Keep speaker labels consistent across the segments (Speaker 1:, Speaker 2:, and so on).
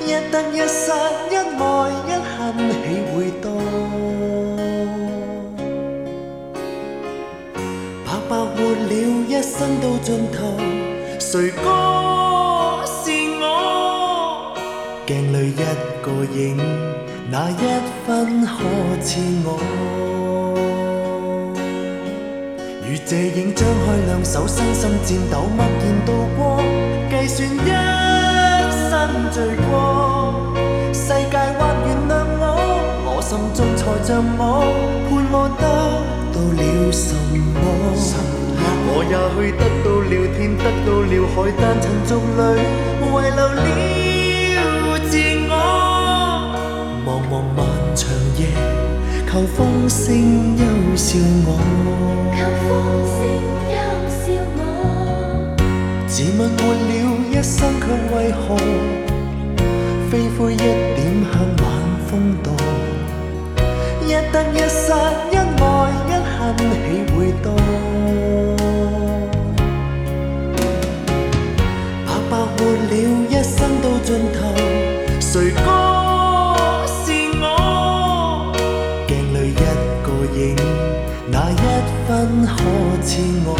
Speaker 1: 一得一失，一愛一恨，豈會多？白白活了一生到盡頭，誰歌是我？鏡裏一個影，那一分可似我？如這影張開兩手，身心顫抖，默然度過，計算一生罪過。世界或原諒我心中才像我，判我得到了什麼？我也許得到了天，得到了海，但塵俗裏遺留了自我。茫茫漫長夜，求風聲休笑我。自問活了一生，卻為何飛灰一點向晚風墮？一得一失，一愛一恨，豈會多？白白活了一生到盡頭，誰歌是我？鏡裏一個影，那一分可似我？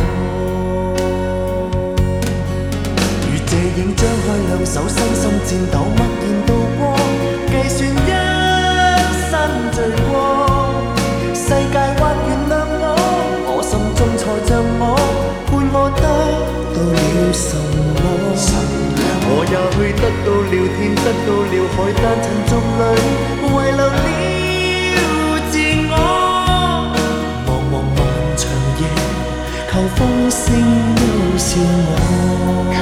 Speaker 1: 如這影張開兩手，身心顫抖，默然度過，計算一生罪過。世界或原諒我心中才像我，判我得到了什麼？我也許得到了天，得到了海，但塵俗裏遺留了自我。茫茫漫長夜，求風聲休笑我。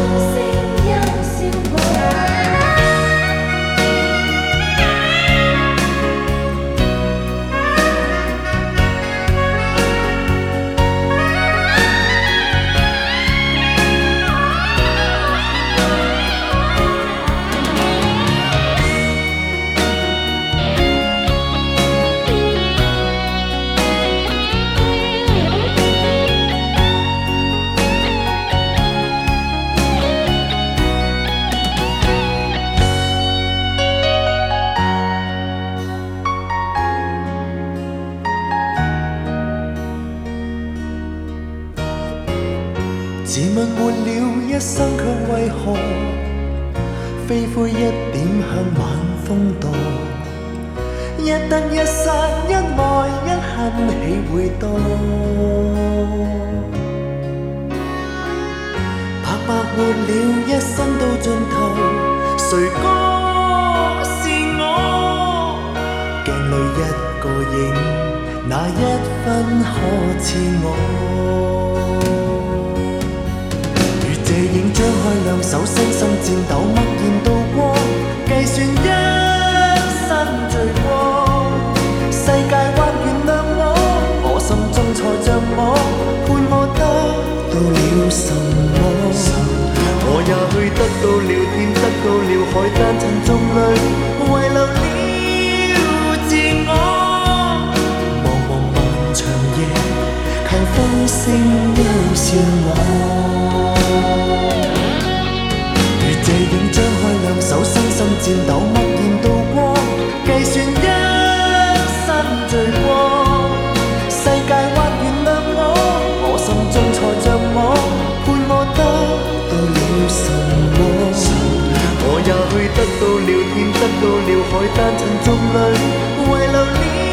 Speaker 1: 自問活了一生，卻為何飛灰一點向晚風墮？一得一失，一愛一恨，豈會多？白白活了一生到盡頭，誰歌是我？鏡裏一個影，那一分可似我？這影張開兩手，身心顫抖，默然度過，計算一生罪過。世界或原諒我心中才像我，判我得到了什麼？我也許得到了天，得到了海，但塵俗裏遺留了自我。茫茫漫長夜，求風聲休笑我。這影張開兩手，身心顫抖，默然度過，計算一生罪過。世界或原諒我心中才像我，判我得到了什麼？我也許得到了天，得到了海，但塵俗裏遺留了